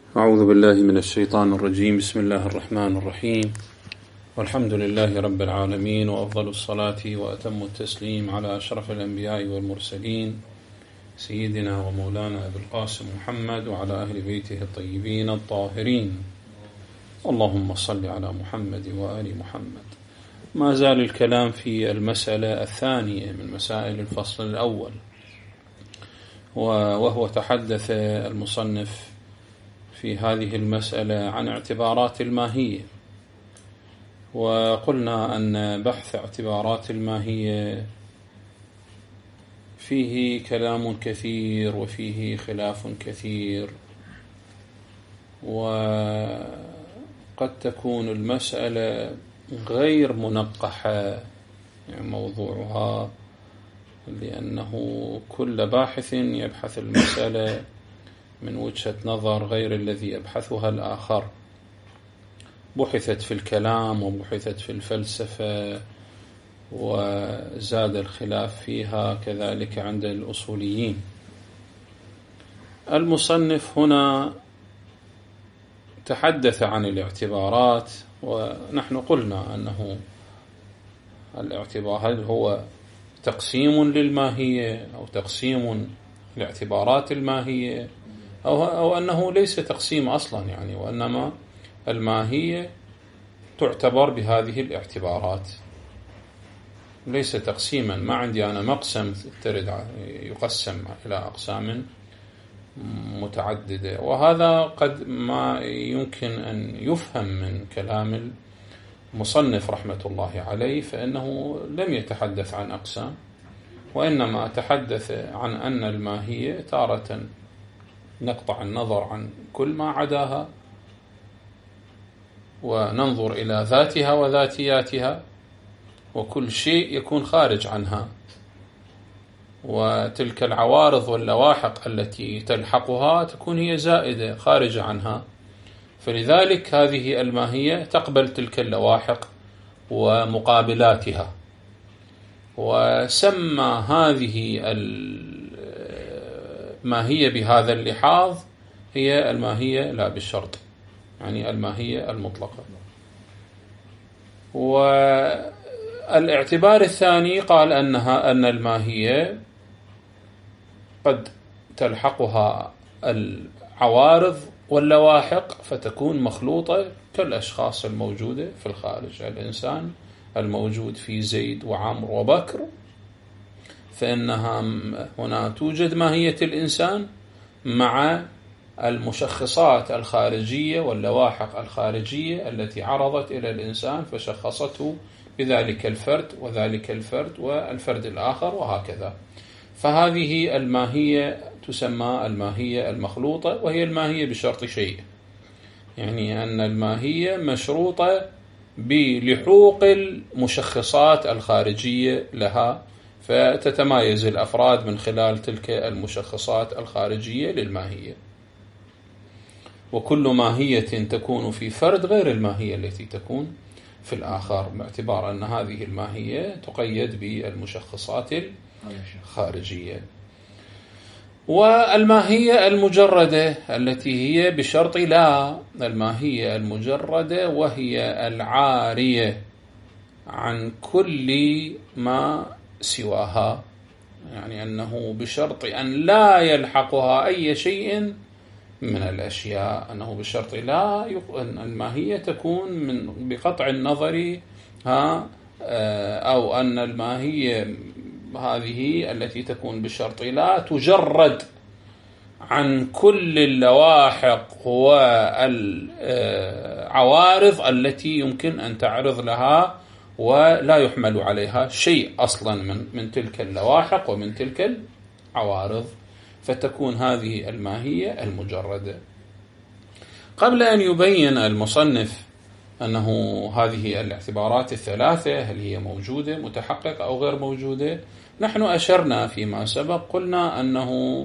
أعوذ بالله من الشيطان الرجيم. بسم الله الرحمن الرحيم، والحمد لله رب العالمين، وأفضل الصلاة وأتم التسليم على أشرف الأنبياء والمرسلين سيدنا ومولانا أبي القاسم محمد وعلى أهل بيته الطيبين الطاهرين. اللهم صل على محمد وآل محمد. ما زال الكلام في المسألة الثانية من مسائل الفصل الأول، وهو تحدث المصنف في هذه المسألة عن اعتبارات الماهية، وقلنا أن بحث اعتبارات الماهية فيه كلام كثير وفيه خلاف كثير، وقد تكون المسألة غير منقحة يعني موضوعها، لأنه كل باحث يبحث المسألة من وجهة نظر غير الذي يبحثها الآخر. بحثت في الكلام وبحثت في الفلسفة، وزاد الخلاف فيها كذلك عند الأصوليين. المصنف هنا تحدث عن الاعتبارات، ونحن قلنا أنه الاعتبار هل هو تقسيم للماهية أو تقسيم لاعتبارات الماهية، أو أنه ليس تقسيم أصلا يعني، وإنما الماهية تعتبر بهذه الاعتبارات، ليس تقسيما. ما عندي أنا مقسم يقسم إلى أقسام متعددة، وهذا قد ما يمكن أن يفهم من كلام المصنف رحمة الله عليه، فإنه لم يتحدث عن أقسام، وإنما تحدث عن أن الماهية تارة نقطع النظر عن كل ما عداها وننظر إلى ذاتها وذاتياتها، وكل شيء يكون خارج عنها، وتلك العوارض واللواحق التي تلحقها تكون هي زائدة خارجة عنها، فلذلك هذه الماهية تقبل تلك اللواحق ومقابلاتها. وسمى هذه الماهية بهذا اللحاظ هي الماهية لا بالشرط، يعني الماهية المطلقة. والاعتبار الثاني قال أن الماهية قد تلحقها العوارض واللواحق فتكون مخلوطة كالأشخاص الموجودة في الخارج. الإنسان الموجود في زيد وعمر وبكر، فإنها هنا توجد ماهية الإنسان مع المشخصات الخارجية واللواحق الخارجية التي عرضت إلى الإنسان فشخصته بذلك الفرد وذلك الفرد والفرد الآخر وهكذا. فهذه الماهية تسمى الماهية المخلوطة، وهي الماهية بشرط شيء، يعني أن الماهية مشروطة بلحوق المشخصات الخارجية لها، فتتمايز الأفراد من خلال تلك المشخصات الخارجية للماهية. وكل ماهية تكون في فرد غير الماهية التي تكون في الآخر، باعتبار أن هذه الماهية تقيد بالمشخصات الخارجية. والماهية المجردة التي هي بشرط لا، الماهية المجردة وهي العارية عن كل ما سواها، يعني أنه بشرط أن لا يلحقها أي شيء من الأشياء، أنه بشرط لا أن الماهية تكون من بقطع النظر أو أن الماهية هذه التي تكون بشرط لا تجرد عن كل اللواحق والعوارض التي يمكن أن تعرض لها ولا يحمل عليها شيء أصلا من تلك اللواحق ومن تلك العوارض، فتكون هذه الماهية المجردة. قبل أن يبين المصنف أنه هذه الاعتبارات الثلاثة هل هي موجودة متحققة أو غير موجودة، نحن أشرنا فيما سبق، قلنا أنه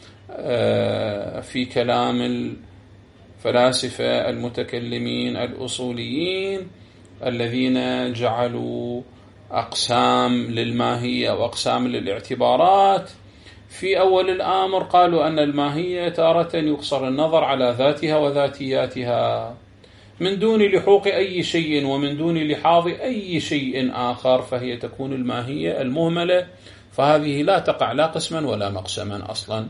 في كلام الفلاسفة المتكلمين الأصوليين الذين جعلوا أقسام للماهية وأقسام للاعتبارات، في أول الأمر قالوا أن الماهية تارة يقصر النظر على ذاتها وذاتياتها من دون لحوق أي شيء ومن دون لحاظ أي شيء آخر، فهي تكون الماهية المهملة، فهذه لا تقع لا قسما ولا مقسما أصلا،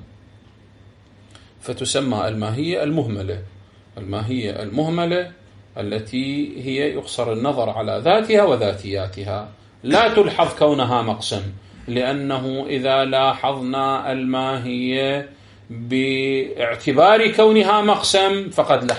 فتسمى الماهية المهملة. الماهية المهملة التي هي يقصر النظر على ذاتها وذاتياتها، لا تلحظ كونها مقسم، لأنه إذا لاحظنا الماهية باعتبار كونها مقسم فقد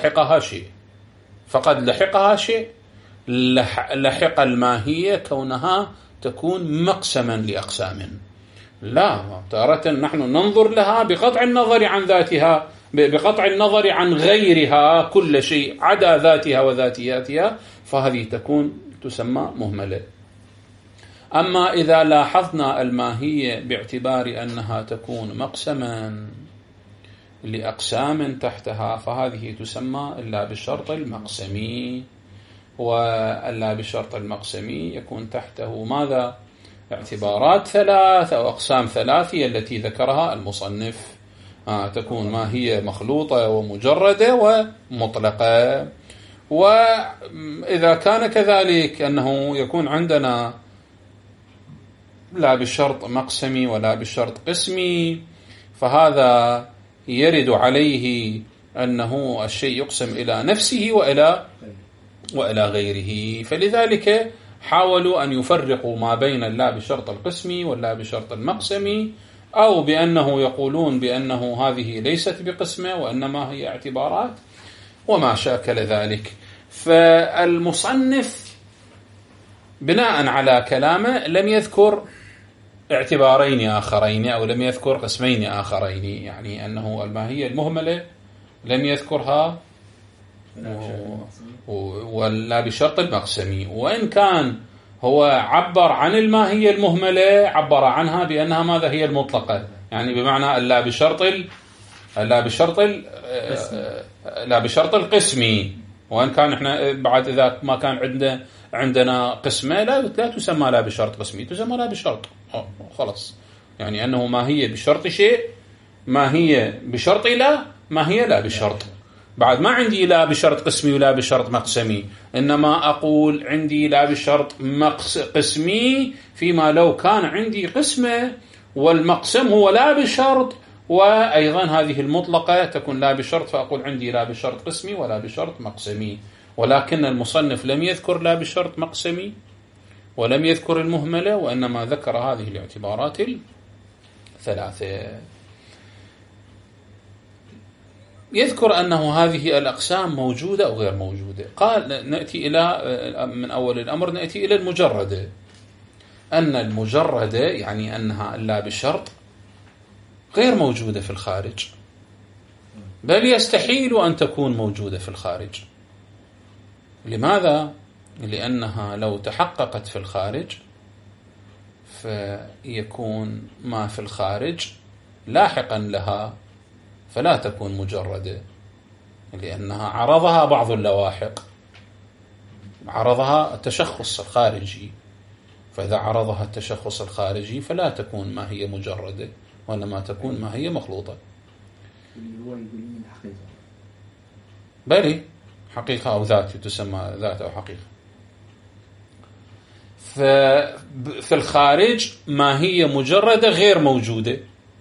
لحقها شيء، لحق الماهية كونها تكون مقسما لأقسام. لا، تارة نحن ننظر لها بقطع النظر عن ذاتها، بقطع النظر عن غيرها، كل شيء عدا ذاتها وذاتياتها، فهذه تسمى مهملة. أما إذا لاحظنا الماهية باعتبار أنها تكون مقسما لأقسام تحتها، فهذه تسمى إلا بالشرط المقسمي. وإلا بالشرط المقسمي يكون تحته ماذا؟ اعتبارات ثلاث أو أقسام ثلاثية التي ذكرها المصنف. تكون ماهية مخلوطة ومجردة ومطلقة. وإذا كان كذلك أنه يكون عندنا لا بالشرط مقسمي ولا بالشرط قسمي، فهذا يرد عليه أنه الشيء يقسم إلى نفسه وإلى غيره. فلذلك حاولوا أن يفرقوا ما بين لا بالشرط القسمي ولا بالشرط المقسمي، أو بأنه يقولون بأنه هذه ليست بقسمة وإنما هي اعتبارات وما شاكل ذلك. فالمصنف بناء على كلامه لم يذكر اعتبارين آخرين أو لم يذكر قسمين آخرين، يعني أنه الماهية المهملة لم يذكرها ولا بشرط المقسمي، وإن كان هو عبر عن الماهية المهملة عبر عنها بأنها ماذا؟ هي المطلقة، يعني بمعنى لا بشرط القسمي. وإن كان احنا بعد إذا ما كان عندنا قسمة لا تسمى لا بشرط قسمي، تسمى لا بشرط خلاص، يعني أنه ماهية بشرط شيء، ماهية بشرط لا، ماهية لا بشرط. بعد ما عندي لا بشرط قسمي ولا بشرط مقسمي، إنما أقول عندي لا بشرط قسمي فيما لو كان عندي قسمة والمقسم هو لا بشرط، وأيضا هذه المطلقة تكون لا بشرط، فأقول عندي لا بشرط قسمي ولا بشرط مقسمي. ولكن المصنف لم يذكر لا بشرط مقسمي ولم يذكر المهملة، وإنما ذكر هذه الاعتبارات الثلاثة. يذكر أنه هذه الأقسام موجودة أو غير موجودة. قال نأتي إلى من أول الأمر نأتي إلى المجردة. أن المجردة يعني أنها لا بشرط غير موجودة في الخارج، بل يستحيل أن تكون موجودة في الخارج. لماذا؟ لأنها لو تحققت في الخارج فيكون ما في الخارج لاحقا لها، فلا تكون مجردة، لأنها عرضها بعض اللواحق، عرضها التشخص الخارجي، فإذا عرضها التشخص الخارجي فلا تكون ما هي مجردة، وإنما تكون ما هي مخلوطة. بلي حقيقة أو ذات، تسمى ذات أو حقيقة. في الخارج ما هي مجردة غير موجودة،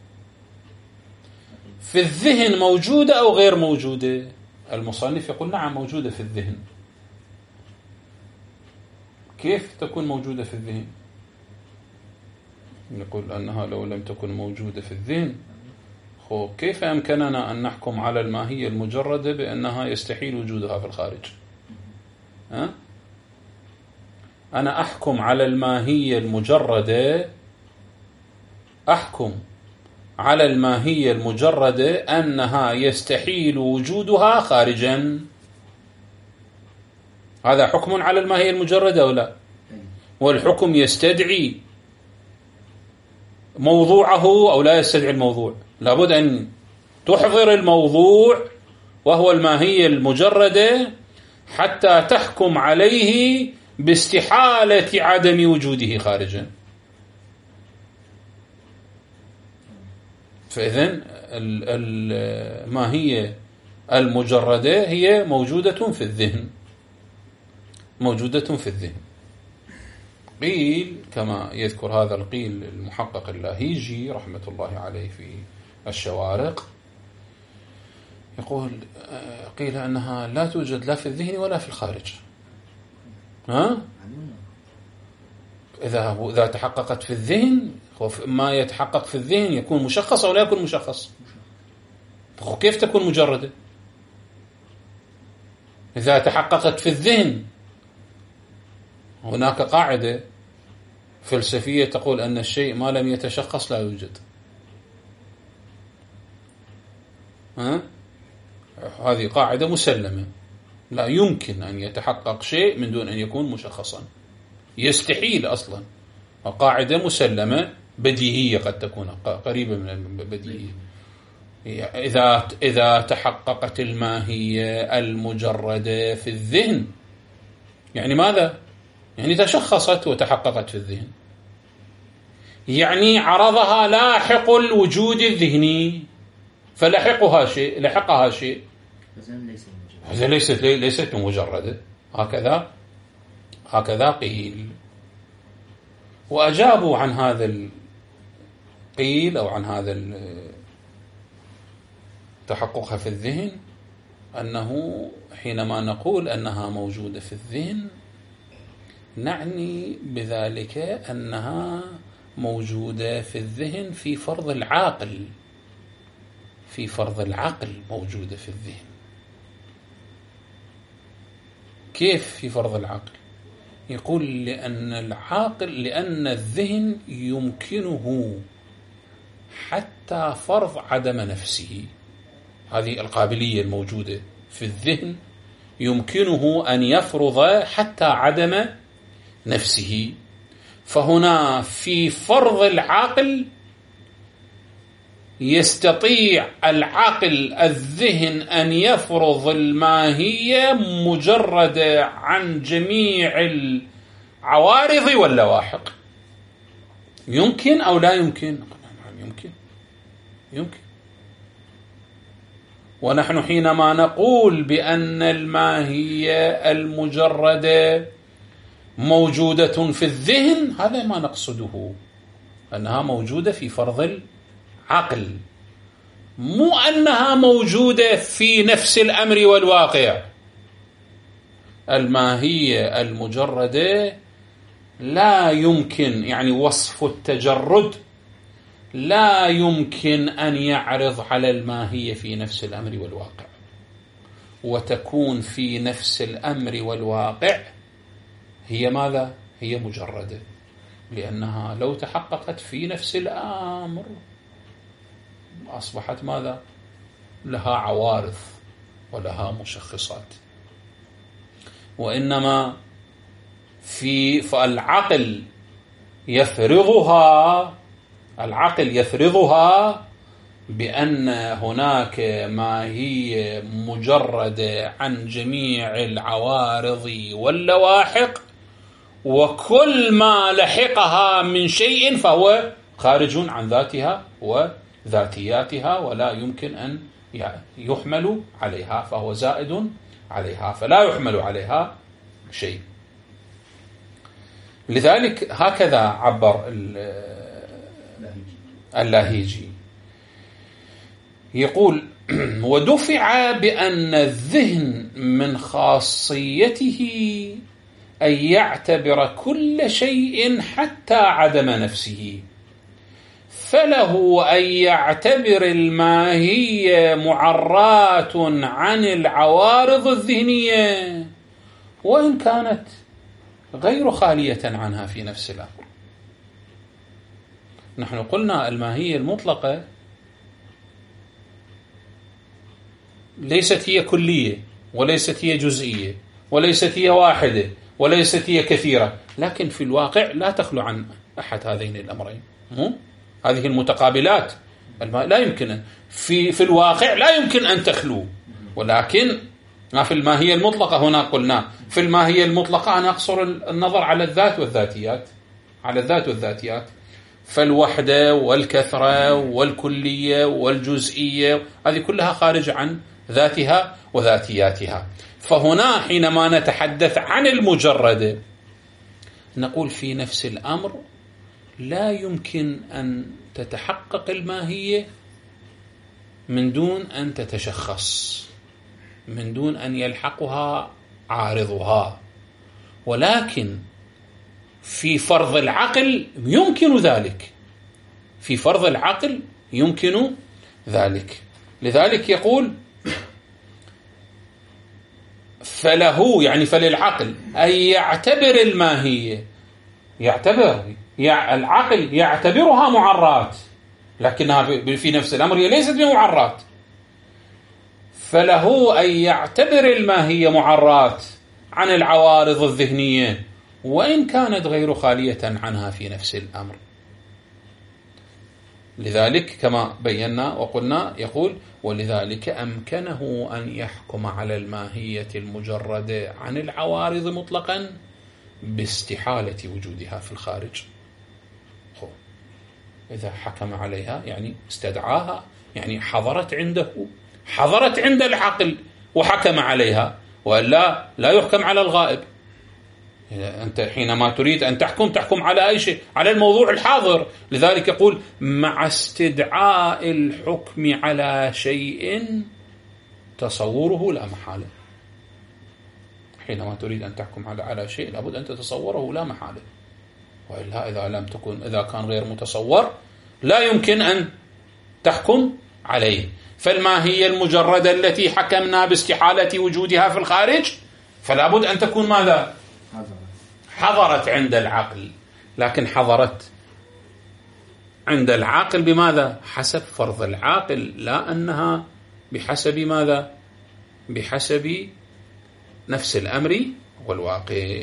في الذهن موجودة أو غير موجودة؟ المصنف يقول نعم موجودة في الذهن. كيف تكون موجودة في الذهن؟ نقول أنها لو لم تكن موجودة في الذهن، كيف أمكننا أن نحكم على الماهية المجردة بأنها يستحيل وجودها في الخارج؟ أنا أحكم على الماهية المجردة، أحكم على الماهية المجردة أنها يستحيل وجودها خارجا. هذا حكم على الماهية المجردة أو لا؟ والحكم يستدعي موضوعه أو لا يستدعي الموضوع؟ لابد أن تحضر الموضوع وهو الماهية المجردة حتى تحكم عليه باستحالة عدم وجوده خارجا. فإذن الماهية المجردة هي موجودة في الذهن، موجودة في الذهن. قيل كما يذكر هذا القيل المحقق اللاهيجي رحمة الله عليه في الشوارق، يقول قيل أنها لا توجد لا في الذهن ولا في الخارج. إذا تحققت في الذهن، ما يتحقق في الذهن يكون مشخص أو لا يكون مشخص، كيف تكون مجردة؟ إذا تحققت في الذهن، هناك قاعدة فلسفية تقول أن الشيء ما لم يتشخص لا يوجد. هذه قاعدة مسلمة، لا يمكن أن يتحقق شيء من دون أن يكون مشخصا، يستحيل أصلا. قاعدة مسلمة بديهية، قد تكون قريبة من البديهية. إذا تحققت الماهية المجردة في الذهن، يعني ماذا؟ يعني تشخصت وتحققت في الذهن، يعني عرضها لاحق الوجود الذهني، فلحقها شيء، لحقها شيء، هذا ليست مجردة. هكذا قيل. وأجابوا عن هذا القيل أو عن هذا تحققها في الذهن أنه حينما نقول أنها موجودة في الذهن نعني بذلك أنها موجودة في الذهن في فرض العاقل، في فرض العقل موجودة في الذهن. كيف في فرض العقل؟ يقول لأن الذهن يمكنه حتى فرض عدم نفسه. هذه القابلية الموجودة في الذهن، يمكنه أن يفرض حتى عدم نفسه. فهنا في فرض العقل يستطيع العقل الذهن أن يفرض الماهية مجردة عن جميع العوارض واللواحق. يمكن أو لا يمكن؟ يمكن. ونحن حينما نقول بأن الماهية المجردة موجودة في الذهن، هذا ما نقصده، أنها موجودة في فرض العقل، مو أنها موجودة في نفس الأمر والواقع. الماهية المجردة لا يمكن، يعني وصف التجرد لا يمكن أن يعرض على الماهية في نفس الأمر والواقع، وتكون في نفس الأمر والواقع هي ماذا؟ هي مجردة، لأنها لو تحققت في نفس الأمر أصبحت ماذا؟ لها عوارض ولها مشخصات. وإنما فالعقل يفرضها بأن هناك ماهية مجردة عن جميع العوارض واللواحق، وكل ما لحقها من شيء فهو خارج عن ذاتها وذاتياتها، ولا يمكن أن يحمل عليها، فهو زائد عليها، فلا يحمل عليها شيء. لذلك هكذا عبر اللاهيجي، يقول: ودفع بأن الذهن من خاصيته أن يعتبر كل شيء حتى عدم نفسه، فله أن يعتبر الماهية معرات عن العوارض الذهنية وإن كانت غير خالية عنها في نفس الأمر. نحن قلنا الماهية المطلقة ليست هي كلية، وليست هي جزئية، وليست هي واحدة، وليست هي كثيرة، لكن في الواقع لا تخلو عن أحد هذين الأمرين. هذه المتقابلات لا يمكن في الواقع لا يمكن أن تخلو، ولكن في الماهية المطلقة هنا قلنا في الماهية المطلقة أنا أقصر النظر على الذات والذاتيات، على الذات والذاتيات. فالوحدة والكثرة والكلية والجزئية هذه كلها خارج عن ذاتها وذاتياتها. فهنا حينما نتحدث عن المجرد نقول في نفس الأمر لا يمكن أن تتحقق الماهية من دون أن تتشخص، من دون أن يلحقها عارضها، ولكن في فرض العقل يمكن ذلك، في فرض العقل يمكن ذلك. لذلك يقول فله يعني فللعقل أن يعتبر الماهية، يعتبر العقل يعتبرها معرات، لكنها في نفس الأمر هي ليست بمعرات. فله أن يعتبر الماهية معرات عن العوارض الذهنية وإن كانت غير خالية عنها في نفس الأمر. لذلك كما بينا وقلنا يقول ولذلك أمكنه أن يحكم على الماهية المجردة عن العوارض مطلقا باستحالة وجودها في الخارج. إذا حكم عليها يعني استدعاها، يعني حضرت عنده، حضرت عند العقل وحكم عليها، وإلا لا يحكم على الغائب. أنت حينما تريد أن تحكم على أي شيء، على الموضوع الحاضر. لذلك يقول مع استدعاء الحكم على شيء تصوره لا محالة. حينما تريد أن تحكم على شيء لابد أن تتصوره لا محالة، وإلا إذا كان غير متصور لا يمكن أن تحكم عليه. فالماهية المجردة التي حكمنا باستحالة وجودها في الخارج فلا بد أن تكون ماذا؟ حضرت عند العقل، لكن حضرت عند العقل بماذا؟ حسب فرض العقل، لا أنها بحسب ماذا؟ بحسب نفس الأمر والواقع.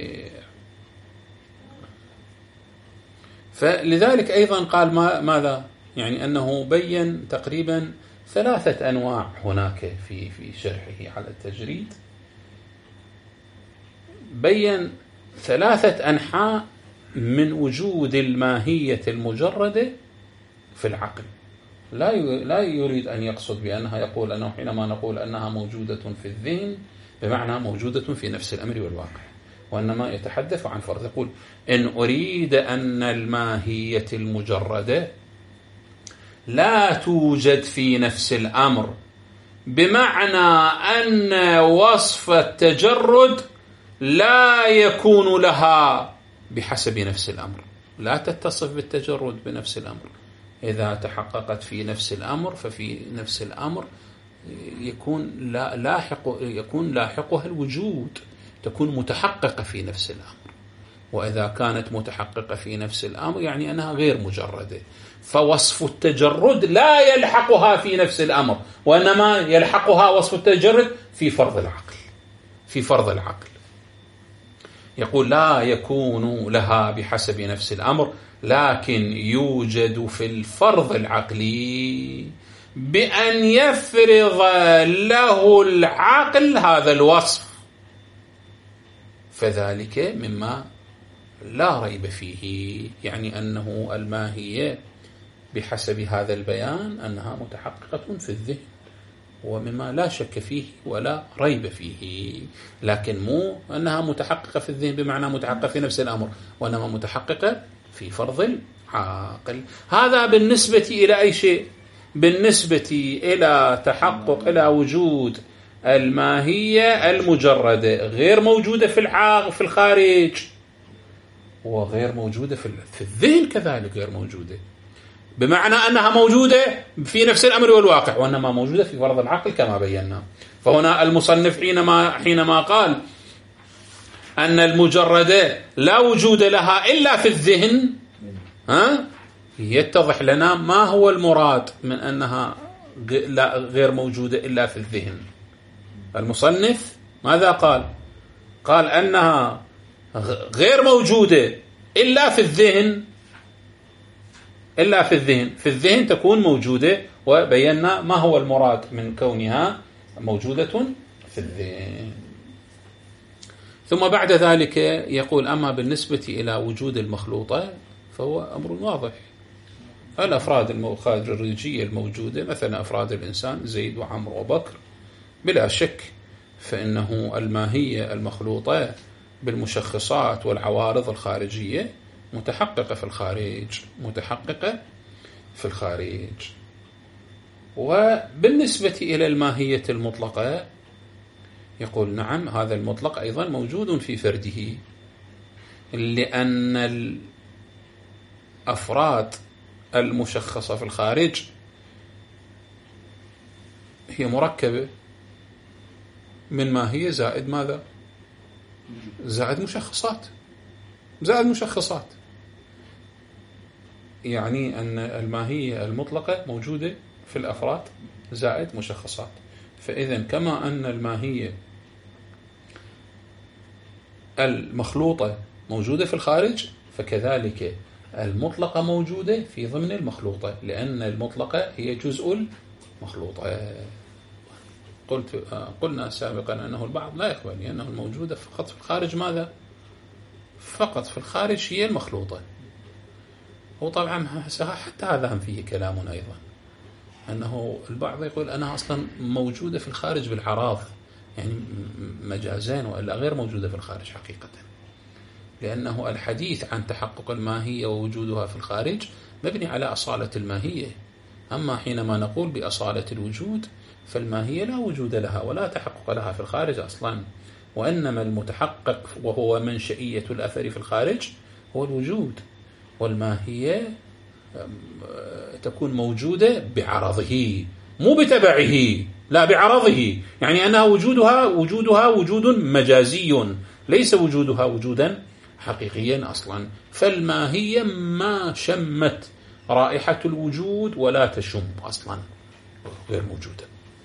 فلذلك أيضا قال ماذا؟ يعني أنه بين تقريبا 3 أنواع هناك في شرحه على التجريد، بين 3 أنحاء من وجود الماهية المجردة في العقل. لا يريد أن يقصد بأنها، يقول أنه حينما نقول أنها موجودة في الذهن بمعنى موجودة في نفس الأمر والواقع، وإنما يتحدث عن فرض. يقول إن أريد أن الماهية المجردة لا توجد في نفس الأمر بمعنى أن وصف التجرد لا يكون لها بحسب نفس الأمر، لا تتصف بالتجرد بنفس الأمر. إذا تحققت في نفس الأمر ففي نفس الأمر يكون لاحقها الوجود، تكون متحققة في نفس الأمر. وإذا كانت متحققة في نفس الأمر يعني أنها غير مجردة، فوصف التجرد لا يلحقها في نفس الأمر، وإنما يلحقها وصف التجرد في فرض العقل، في فرض العقل. يقول لا يكون لها بحسب نفس الأمر، لكن يوجد في الفرض العقلي بأن يفرض له العقل هذا الوصف، فذلك مما لا ريب فيه، يعني أنه الماهية بحسب هذا البيان أنها متحققة في الذهن، ومما لا شك فيه ولا ريب فيه، لكن مو أنها متحققة في الذهن بمعنى متحققة في نفس الأمر، وإنما متحققة في فرض العقل. هذا بالنسبة إلى أي شيء؟ بالنسبة إلى تحقق إلى وجود الماهية المجردة، غير موجودة في الخارج، وغير موجودة في الذهن كذلك، غير موجودة بمعنى أنها موجودة في نفس الأمر والواقع، وإنما موجودة في فرض العقل كما بينا. فهنا المصنف حينما قال أن المجردة لا وجود لها إلا في الذهن، يتضح لنا ما هو المراد من أنها غير موجودة إلا في الذهن. المصنف ماذا قال؟ قال أنها غير موجودة إلا في الذهن، إلا في الذهن، في الذهن تكون موجودة، وبينا ما هو المراد من كونها موجودة في الذهن. ثم بعد ذلك يقول أما بالنسبة إلى وجود المخلوطة فهو أمر واضح، الأفراد الخارجية الموجودة مثلا أفراد الإنسان زيد وعمرو وبكر بلا شك فإنه الماهية المخلوطة بالمشخصات والعوارض الخارجية متحققة في الخارج. وبالنسبة إلى الماهية المطلقة يقول نعم هذا المطلق أيضا موجود في فرده، لأن الأفراد المشخصة في الخارج هي مركبة من ماهية زائد ماذا؟ زائد مشخصات. يعني أن الماهية المطلقة موجودة في الأفراد زائد مشخصات. فإذا كما أن الماهية المخلوطة موجودة في الخارج فكذلك المطلقة موجودة في ضمن المخلوطة، لأن المطلقة هي جزء المخلوطة. قلنا سابقا أنه البعض لا يقبل لأنه الموجودة فقط في الخارج ماذا؟ فقط في الخارج هي المخلوطة. وطبعا حتى هذا فيه كلام أيضا، أنه البعض يقول أنها أصلا موجودة في الخارج بالعراض، يعني مجازين، وإلا غير موجودة في الخارج حقيقة، لأنه الحديث عن تحقق الماهية ووجودها في الخارج مبني على أصالة الماهية. أما حينما نقول بأصالة الوجود فالماهية لا وجود لها ولا تحقق لها في الخارج أصلا، وإنما المتحقق وهو منشئية الأثر في الخارج هو الوجود، والماهية تكون موجودة بعرضه مو بتبعه، لا بعرضه، يعني أنها وجودها وجود مجازي ليس وجودها وجودا حقيقيا أصلا. فالماهية ما شمت رائحة الوجود ولا تشم أصلا، غير موجودة.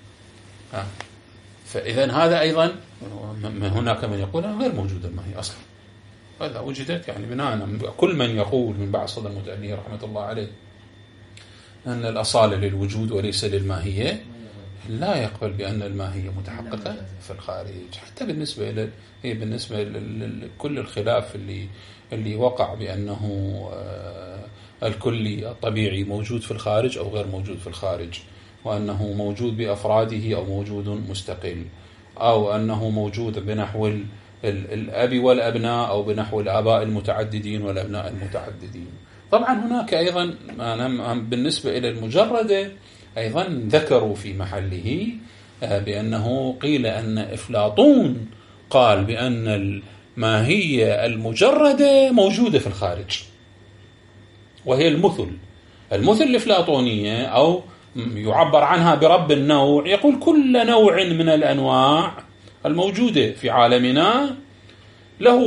فإذا هذا أيضا هناك من يقول غير موجودة الماهية أصلا، هذا وجدت يعني بناء كل من يقول من بعد صدر المتألي رحمة الله عليه أن الأصالة للوجود وليس للماهية لا يقبل بأن الماهية متحققة في الخارج. حتى بالنسبة لكل الخلاف اللي وقع بأنه الكلي الطبيعي موجود في الخارج أو غير موجود في الخارج، وأنه موجود بأفراده أو موجود مستقل، أو أنه موجود بنحو الأب والأبناء أو بنحو الآباء المتعددين والأبناء المتعددين. طبعا هناك أيضا بالنسبة إلى المجردة أيضا ذكروا في محله بأنه قيل أن أفلاطون قال بأن الماهية المجردة موجودة في الخارج، وهي المثل الأفلاطونية، أو يعبر عنها برب النوع، يقول كل نوع من الأنواع الموجودة في عالمنا له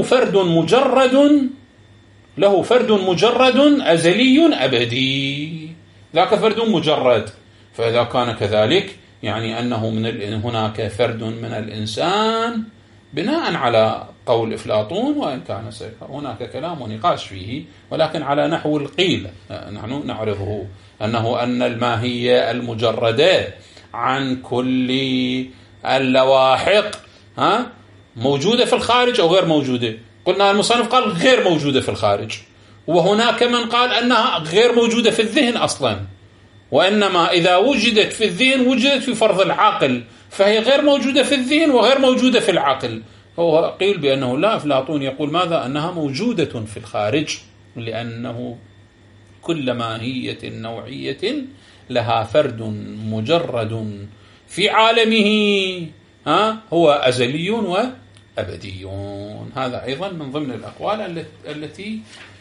فرد مجرد أزلي أبدي، ذاك فرد مجرد. فإذا كان كذلك يعني أنه هناك فرد من الإنسان بناء على قول أفلاطون، وإن كان هناك كلام ونقاش فيه، ولكن على نحو القيل نحن نعرضه أن الماهية المجردة عن كل اللواحق موجودة في الخارج أو غير موجودة. قلنا المصنف قال غير موجودة في الخارج، وهناك من قال أنها غير موجودة في الذهن أصلا، وإنما إذا وجدت في الذهن وجدت في فرض العقل، فهي غير موجودة في الذهن وغير موجودة في العقل. هو قيل بأنه لا، أفلاطون يقول ماذا؟ أنها موجودة في الخارج، لأنه كل ماهية نوعية لها فرد مجرد في عالمه هو أزلي وأبدي. هذا أيضا من ضمن الأقوال التي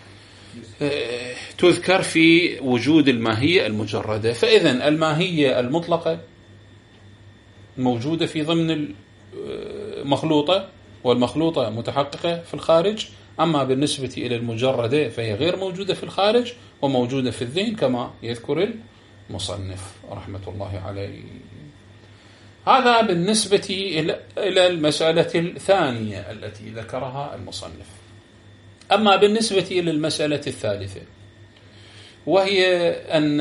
تذكر في وجود الماهية المجردة. فإذا الماهية المطلقة موجودة في ضمن المخلوطة، والمخلوطة متحققة في الخارج. أما بالنسبة إلى المجردة فهي غير موجودة في الخارج وموجودة في الذهن كما يذكر المصنف رحمة الله عليه. هذا بالنسبة إلى المسألة الثانية التي ذكرها المصنف. أما بالنسبة إلى المسألة الثالثة، وهي أن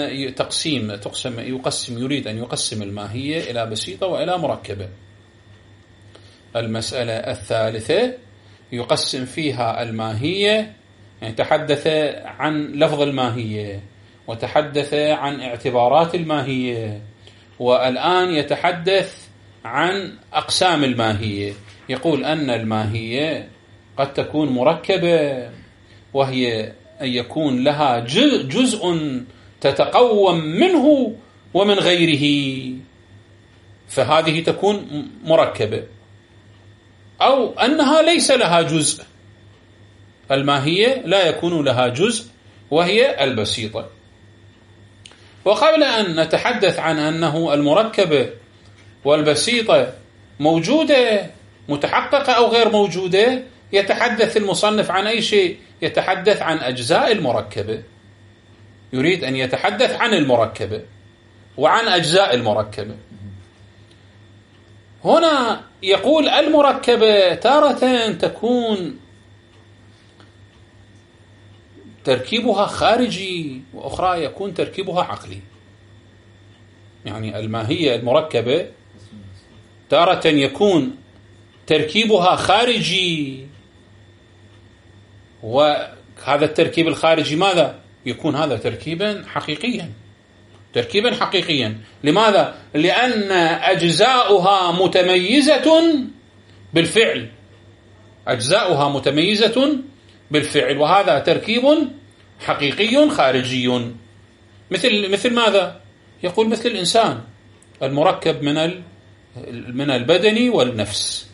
يريد أن يقسم الماهية إلى بسيطة وإلى مركبة. المسألة الثالثة يقسم فيها الماهية، يعني تحدث عن لفظ الماهية وتحدث عن اعتبارات الماهية، والآن يتحدث عن أقسام الماهية. يقول أن الماهية قد تكون مركبة، وهي أن يكون لها جزء تتقوم منه ومن غيره، فهذه تكون مركبة، أو أنها ليس لها جزء. الماهية لا يكون لها جزء وهي البسيطة. وقبل أن نتحدث عن أنه المركبة والبسيطة موجودة متحققة أو غير موجودة، يتحدث المصنف عن أي شيء؟ يتحدث عن أجزاء المركبة. يريد أن يتحدث عن المركبة وعن أجزاء المركبة. هنا يقول المركبة تارة تكون تركيبها خارجي، وأخرى يكون تركيبها عقلي. يعني الماهية المركبة تارة يكون تركيبها خارجي، وهذا التركيب الخارجي ماذا؟ يكون هذا تركيبا حقيقيا، تركيبا حقيقيا. لماذا؟ لأن أجزاؤها متميزة بالفعل، أجزاؤها متميزة بالفعل، وهذا تركيب حقيقي خارجي. مثل ماذا؟ يقول مثل الإنسان المركب من البدن والنفس،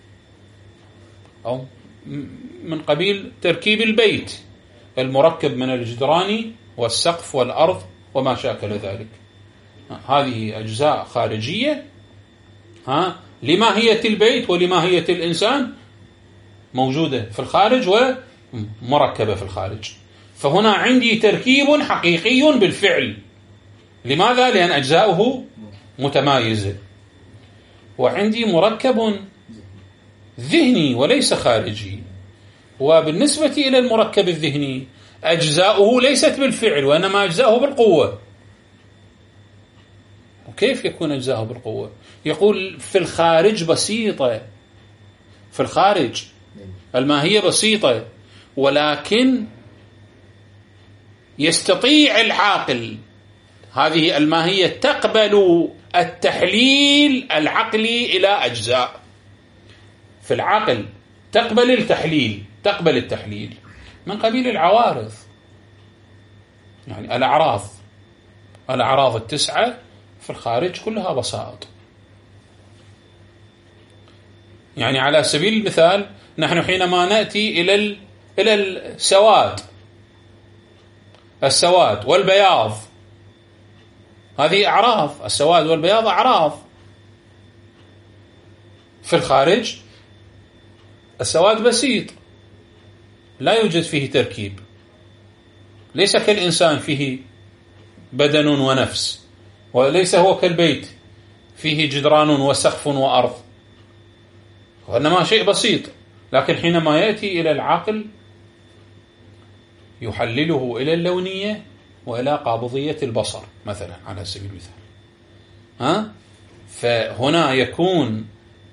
أو من قبيل تركيب البيت المركب من الجدران والسقف والأرض وما شاكل ذلك. هذه أجزاء خارجية لماهية البيت ولماهية الإنسان، موجودة في الخارج ومركبة في الخارج. فهنا عندي تركيب حقيقي بالفعل. لماذا؟ لأن أجزاؤه متمايزة. وعندي مركب ذهني وليس خارجي. وبالنسبة إلى المركب الذهني أجزاؤه ليست بالفعل، وإنما أجزاؤه بالقوة. وكيف يكون أجزاؤه بالقوة؟ يقول في الخارج بسيطة، في الخارج الماهية بسيطة، ولكن يستطيع العاقل، هذه الماهية تقبل التحليل العقلي إلى أجزاء. في العقل تقبل التحليل، تقبل التحليل من قبيل العوارض. يعني الأعراض التسعة في الخارج كلها بساط. يعني على سبيل المثال نحن حينما نأتي إلى السواد والبياض، هذه أعراض. السواد والبياض أعراض. في الخارج السواد بسيط، لا يوجد فيه تركيب، ليس كالإنسان فيه بدن ونفس، وليس هو كالبيت فيه جدران وسقف وأرض، وإنما شيء بسيط. لكن حينما يأتي إلى العقل يحلله إلى اللونية وإلى قابضية البصر مثلا على سبيل المثال. فهنا يكون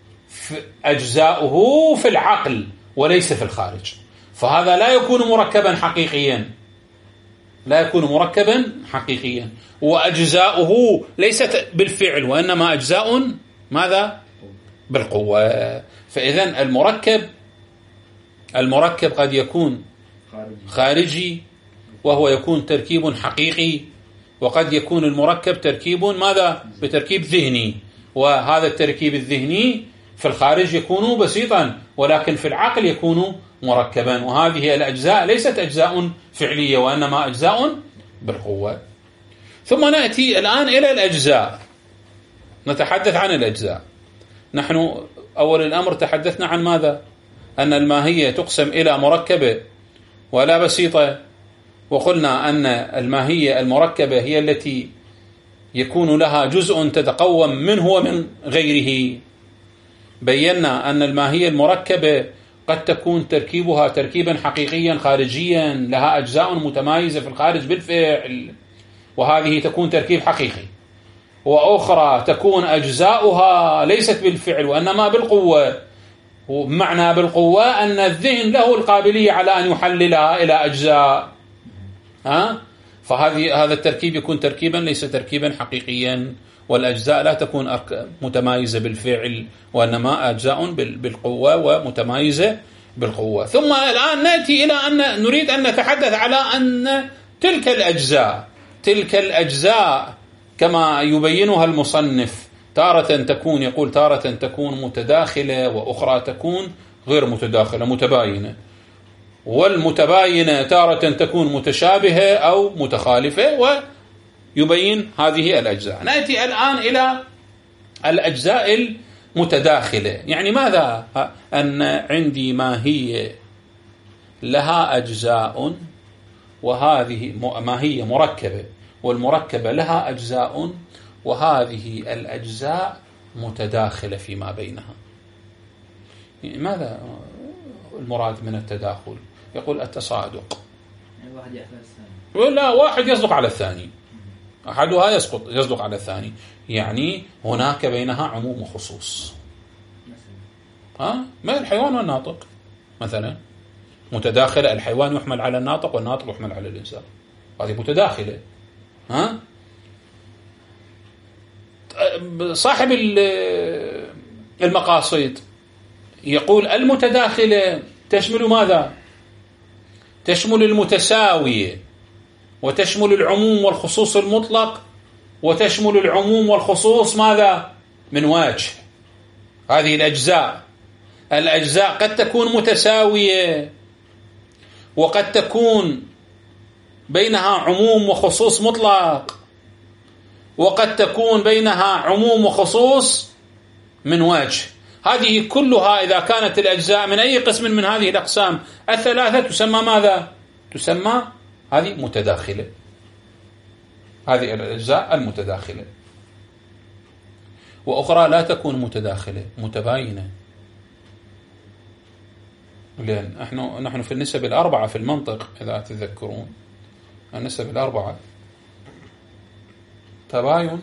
أجزاؤه في العقل وليس في الخارج، فهذا لا يكون مركبا حقيقيا، لا يكون مركبا حقيقيا. وأجزاؤه ليست بالفعل، وإنما أجزاء ماذا؟ بالقوة. فإذن المركب قد يكون خارجي وهو يكون تركيب حقيقي، وقد يكون المركب تركيب ماذا؟ بتركيب ذهني، وهذا التركيب الذهني في الخارج يكون بسيطا، ولكن في العقل يكون مركبا. وهذه الأجزاء ليست أجزاء فعلية، وإنما أجزاء بالقوة. ثم نأتي الآن إلى الأجزاء، نتحدث عن الأجزاء. نحن أول الأمر تحدثنا عن ماذا؟ أن الماهية تقسم إلى مركبة ولا بسيطة، وقلنا أن الماهية المركبة هي التي يكون لها جزء تتقوم منه ومن غيره. بينا أن الماهية المركبة قد تكون تركيبها تركيبا حقيقيا خارجيا، لها أجزاء متمايزة في الخارج بالفعل، وهذه تكون تركيب حقيقي. وأخرى تكون أجزاؤها ليست بالفعل وإنما بالقوة. ومعنى بالقوة أن الذهن له القابلية على أن يحللها إلى أجزاء. فهذا التركيب يكون تركيبا ليس تركيبا حقيقيا، والأجزاء لا تكون متمايزة بالفعل، وإنما أجزاء بالقوة ومتمايزة بالقوة. ثم الآن نأتي إلى أن نريد أن نتحدث على أن تلك الأجزاء كما يبينها المصنف تارة تكون، يقول تارة تكون متداخلة وأخرى تكون غير متداخلة متباينة، والمتباينة تارة تكون متشابهة أو متخالفة، ويبين هذه الأجزاء. نأتي الآن إلى الأجزاء المتداخلة. يعني ماذا؟ أن عندي ماهية لها أجزاء، وهذه ماهية مركبة، والمركبة لها أجزاء، وهذه الأجزاء متداخلة فيما بينها. يعني ماذا المراد من التداخل؟ يقول التصادق، يعني واحد يحتاج الثاني، ولا واحد يصدق على الثاني، أحدها يصدق على الثاني، يعني هناك بينها عموم وخصوص. ما الحيوان والناطق مثلا متداخلة، الحيوان يحمل على الناطق والناطق يحمل على الإنسان، هذه متداخلة. صاحب المقاصد يقول المتداخلة تشمل ماذا؟ تشمل المتساوية، وتشمل العموم والخصوص المطلق، وتشمل العموم والخصوص ماذا؟ من وجه. هذه الأجزاء قد تكون متساوية، وقد تكون بينها عموم وخصوص مطلق، وقد تكون بينها عموم وخصوص من وجه. هذه كلها إذا كانت الأجزاء من أي قسم من هذه الأقسام الثلاثة تسمى ماذا؟ تسمى هذه متداخلة، هذه الأجزاء المتداخلة. وأخرى لا تكون متداخلة متباينة، لأن نحن في النسب الأربعة في المنطق إذا تذكرون، النسب الأربعة تباين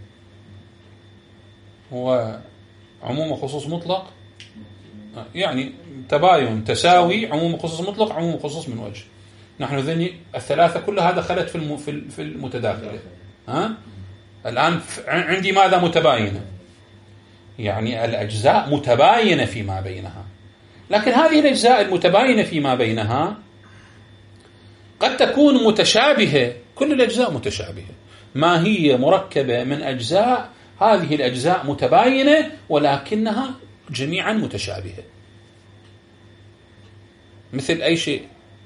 وعموم وخصوص مطلق، يعني تباين تساوي عموم وخصوص مطلق عموم وخصوص من وجه. نحن ذني الثلاثة كلها دخلت في المتداخلة. الآن عندي ماذا متباينة؟ يعني الأجزاء متباينة فيما بينها، لكن هذه الأجزاء المتباينة فيما بينها قد تكون متشابهة. كل الأجزاء متشابهة، ما هي مركبة من أجزاء، هذه الأجزاء متباينة ولكنها جميعا متشابهة. مثل أي شيء،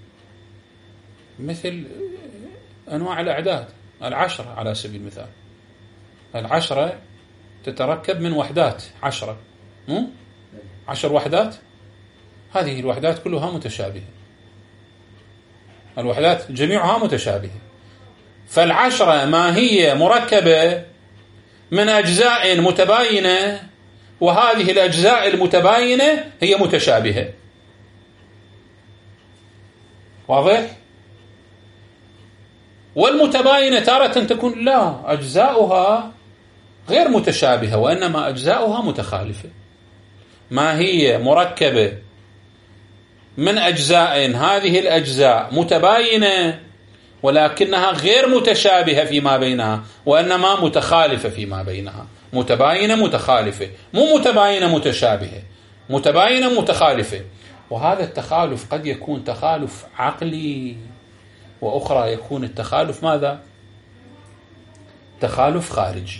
مثل أنواع الأعداد، 10 على سبيل المثال، 10 تتركب من وحدات، 10 وحدات، هذه الوحدات كلها متشابهة، الوحدات جميعها متشابهة. فالعشرة ما هي مركبة من أجزاء متباينة، وهذه الأجزاء المتباينة هي متشابهة. واضح؟ والمتباينة تارة تكون لا أجزاؤها غير متشابهة، وإنما أجزاؤها متخالفة. ما هي مركبة من أجزاء، هذه الأجزاء متباينة ولكنها غير متشابهة فيما بينها، وإنما متخالفة فيما بينها. متباينة متخالفة، مو متباينة متشابهة، متباينة متخالفة. وهذا التخالف قد يكون تخالف عقلي، وأخرى يكون التخالف ماذا؟ تخالف خارجي.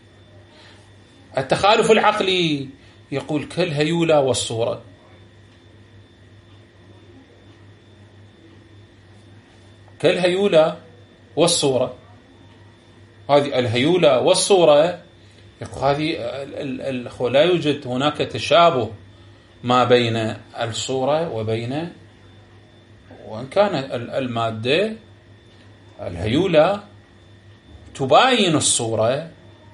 التخالف العقلي يقول كالهيولة والصورة. كالهيولة والصورة، هذه الهيولة والصورة يقول هذه لا يوجد هناك تشابه ما بين الصورة وبين، وإن كان المادة الهيولة تباين الصورة،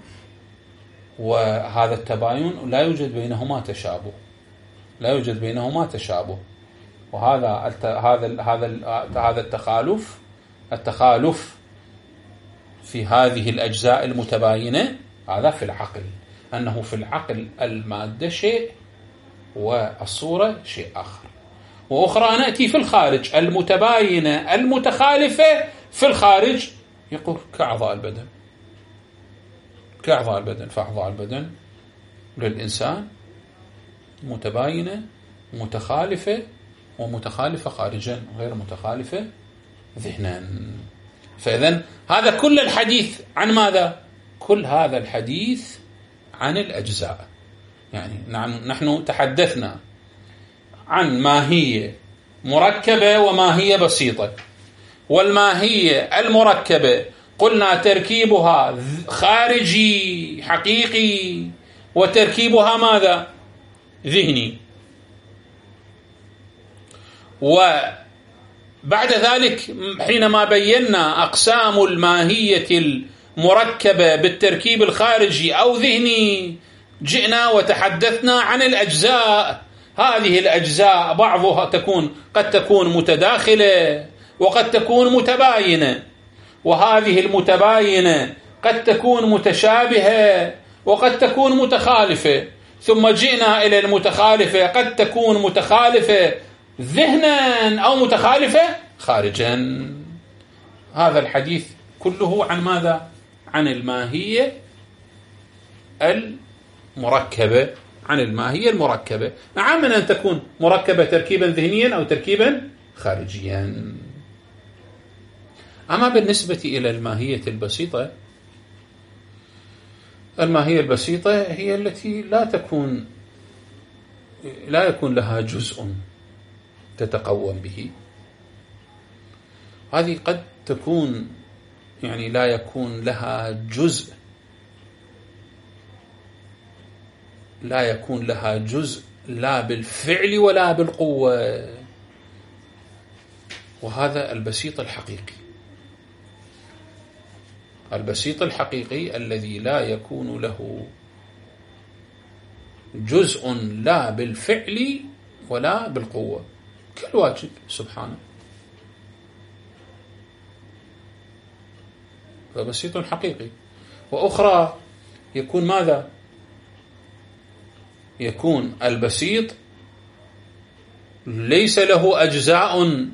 وهذا التباين لا يوجد بينهما تشابه، لا يوجد بينهما تشابه. وهذا هذا التخالف في هذه الأجزاء المتباينة، هذا في العقل، أنه في العقل المادة شيء والصورة شيء آخر. وأخرى نأتي في الخارج، المتباينة المتخالفة في الخارج يقول كأعضاء البدن، كأعضاء البدن. فأعضاء البدن للإنسان متباينة، متخالفة، ومتخالفة خارجا غير متخالفة ذهنا. فإذن هذا كل الحديث عن ماذا؟ كل هذا الحديث عن الأجزاء. يعني نحن تحدثنا عن ماهية مركبة وماهية بسيطة، والماهية المركبة قلنا تركيبها خارجي حقيقي، وتركيبها ماذا؟ ذهني. وبعد ذلك حينما بينا أقسام الماهية المركبة بالتركيب الخارجي أو ذهني، جئنا وتحدثنا عن الأجزاء. هذه الأجزاء بعضها قد تكون متداخلة وقد تكون متباينة، وهذه المتباينة قد تكون متشابهة وقد تكون متخالفة. ثم جئنا إلى المتخالفة، قد تكون متخالفة ذهنا أو متخالفة خارجا. هذا الحديث كله عن ماذا؟ عن الماهية المركبة، عن الماهية المركبة، نعم، من أن تكون مركبة تركيبا ذهنيا أو تركيبا خارجيا. أما بالنسبة إلى الماهية البسيطة، الماهية البسيطة هي التي لا يكون لها جزء تتقوم به. هذه قد تكون يعني لا يكون لها جزء، لا بالفعل ولا بالقوة، وهذا البسيط الحقيقي. البسيط الحقيقي الذي لا يكون له جزء لا بالفعل ولا بالقوة، كالواجب سبحانه. فبسيط حقيقي. وأخرى يكون ماذا؟ يكون البسيط ليس له أجزاء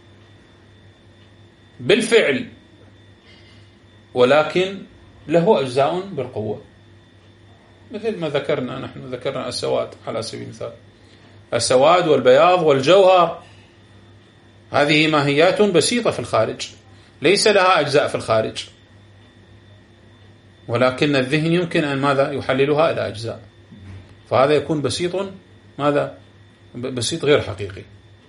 بالفعل ولكن له أجزاء بالقوة، مثل ما نحن ذكرنا السواد على سبيل المثال، السواد والبياض والجوهر، هذه ماهيات بسيطة في الخارج، ليس لها أجزاء في الخارج، ولكن الذهن يمكن أن ماذا؟ يحللها إلى أجزاء. فهذا يكون بسيط ماذا؟ بسيط غير حقيقي.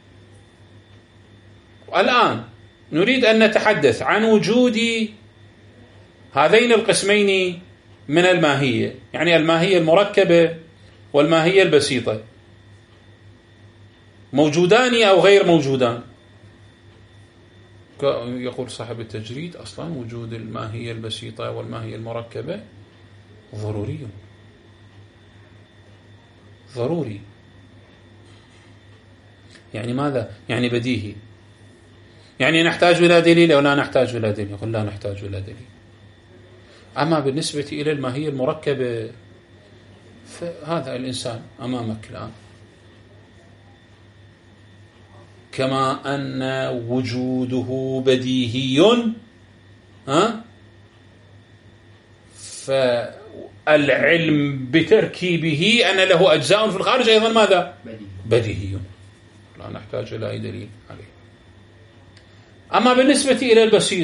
والآن نريد أن نتحدث عن وجود هذين القسمين من الماهية، يعني الماهية المركبة والماهية البسيطة، موجودان أو غير موجودان؟ يقول صاحب التجريد أصلا وجود الماهية البسيطة والماهية المركبة ضروري. يعني ماذا؟ يعني بديهي. يعني نحتاج إلى دليل أو لا نحتاج إلى دليل؟ يقول لا نحتاج إلى دليل. أما بالنسبة إلى الماهية المركبة، فهذا الإنسان أمامك الآن، كما أن وجوده بديهي، فالعلم بتركيبه أن له أجزاء في الخارج أيضا ماذا؟ بديهي، لا نحتاج إلى أي دليل عليه. أما بالنسبة إلى البسيط،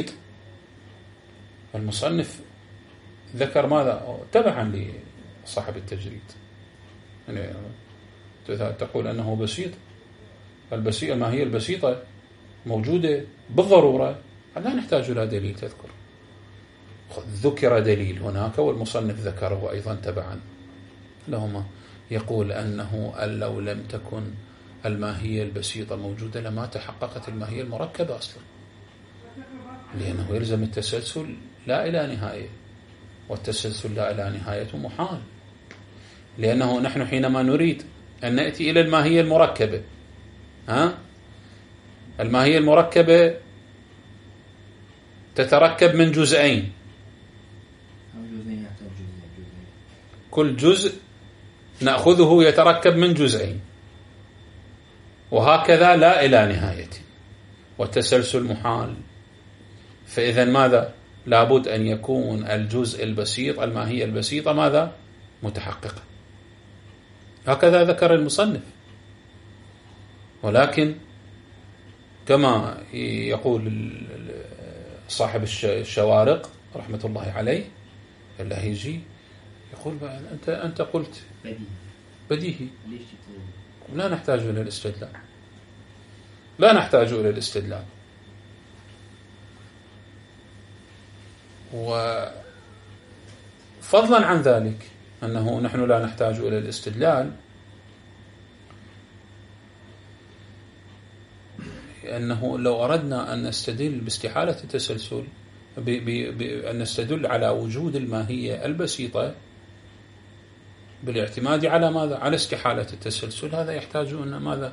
المصنف ذكر ماذا؟ تبعا لصاحب التجريد، يعني تقول أنه بسيط، الماهية البسيطة موجودة بالضرورة، لا نحتاج إلى دليل تذكر. ذكر دليل هناك والمصنف ذكره أيضا تبعا لهما، يقول أنه لو لم تكن الماهية البسيطة موجودة لما تحققت الماهية المركبة أصلا، لأنه يلزم التسلسل لا إلى نهاية، والتسلسل لا إلى نهاية محال، لأنه نحن حينما نريد أن نأتي إلى الماهية المركبة، الماهية المركبة تتركب من جزئين، كل جزء نأخذه يتركب من جزئين، وهكذا لا إلى نهاية، والتسلسل محال. فإذا ماذا؟ لابد أن يكون الجزء البسيط، الماهية البسيطة ماذا؟ متحققة. هكذا ذكر المصنف. ولكن كما يقول صاحب الشوارق رحمة الله عليه اللهيجي، يقول أنت قلت بديهي، لا نحتاج إلى الاستدلال، لا نحتاج إلى الاستدلال. وفضلا عن ذلك أنه نحن لا نحتاج إلى الاستدلال، أنه لو أردنا أن نستدل باستحالة التسلسل، أن نستدل على وجود الماهية البسيطة بالاعتماد على ماذا؟ على استحالة التسلسل، هذا يحتاج أن ماذا؟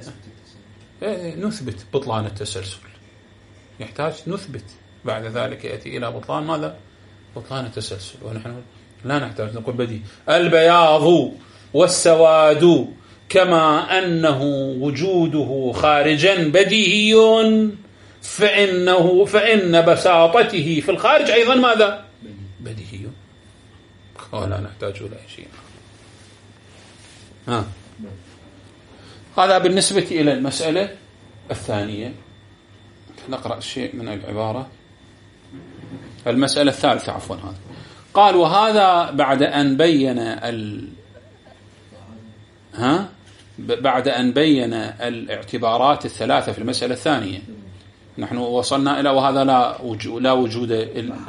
نثبت بطلان التسلسل، يحتاج نثبت بعد ذلك يأتي إلى بطلان ماذا؟ بطلان التسلسل. ونحن لا نحتاج نقول بديهي، البياض والسواد كما أنه وجوده خارجا بديهي فإن بساطته في الخارج أيضا ماذا؟ بديهي، ولا نحتاج إلى شيء. هذا بالنسبة إلى المسألة الثانية. نقرأ شيء من العبارة. المسألة الثالثة عفوا، هذا قال وهذا بعد أن بين الاعتبارات الثلاثة في المسألة الثانية. نحن وصلنا إلى وهذا لا وجود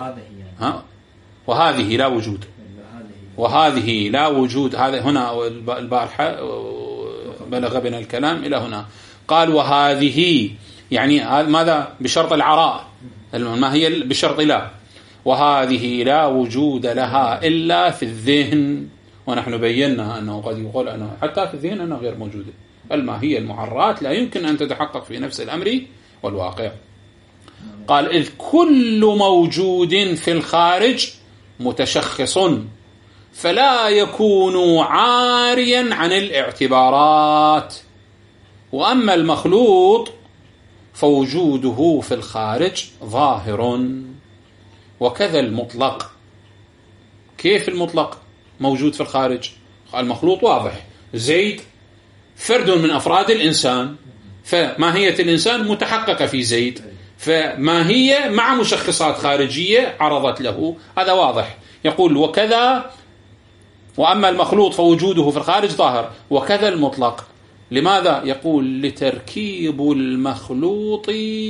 وهذه لا وجود، وهذه لا وجود. هذا هنا البارحة بلغ بنا الكلام إلى هنا. قال وهذه يعني ماذا؟ بشرط العراء، ما هي بشرط لا. وهذه لا وجود لها إلا في الذهن، ونحن بينا أنه قد يقول أنه حتى في الذهن أنها غير موجودة. الماهية المعرات لا يمكن أن تتحقق في نفس الأمر والواقع. قال إذ كل موجود في الخارج متشخص فلا يكون عاريا عن الاعتبارات، وأما المخلوط فوجوده في الخارج ظاهر، وكذا المطلق. كيف المطلق موجود في الخارج؟ المخلوط واضح، زيد فرد من أفراد الإنسان، فماهية الإنسان متحققة في زيد، فماهية مع مشخصات خارجية عرضت له، هذا واضح. يقول وكذا، وأما المخلوط فوجوده في الخارج ظاهر، وكذا المطلق. لماذا؟ يقول لتركيب المخلوط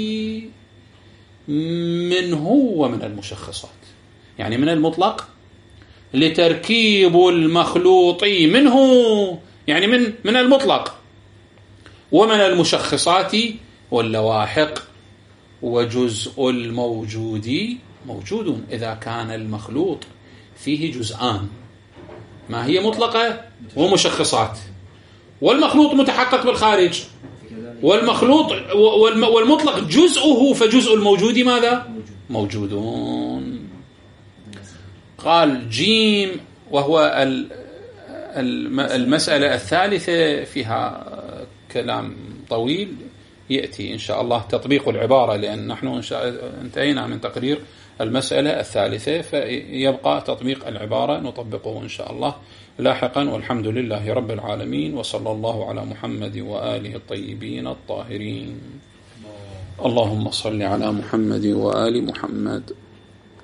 منه ومن المشخصات، يعني من المطلق لتركيب المخلوط منه، يعني من المطلق، ومن المشخصات واللواحق. وجزء الموجود موجود إذا كان المخلوط فيه جزءان، ما هي مطلقة ومشخصات، والمخلوط متحقق بالخارج، والمطلق جزءه، فجزء الموجود ماذا؟ موجودون. قال جيم، وهو المسألة الثالثة فيها كلام طويل يأتي إن شاء الله تطبيق العبارة، لأن نحن انتهينا من تقرير المسألة الثالثة، فيبقى تطبيق العبارة نطبقه إن شاء الله لاحقا. والحمد لله رب العالمين، وصلى الله على محمد وآله الطيبين الطاهرين. اللهم صل على محمد وآل محمد.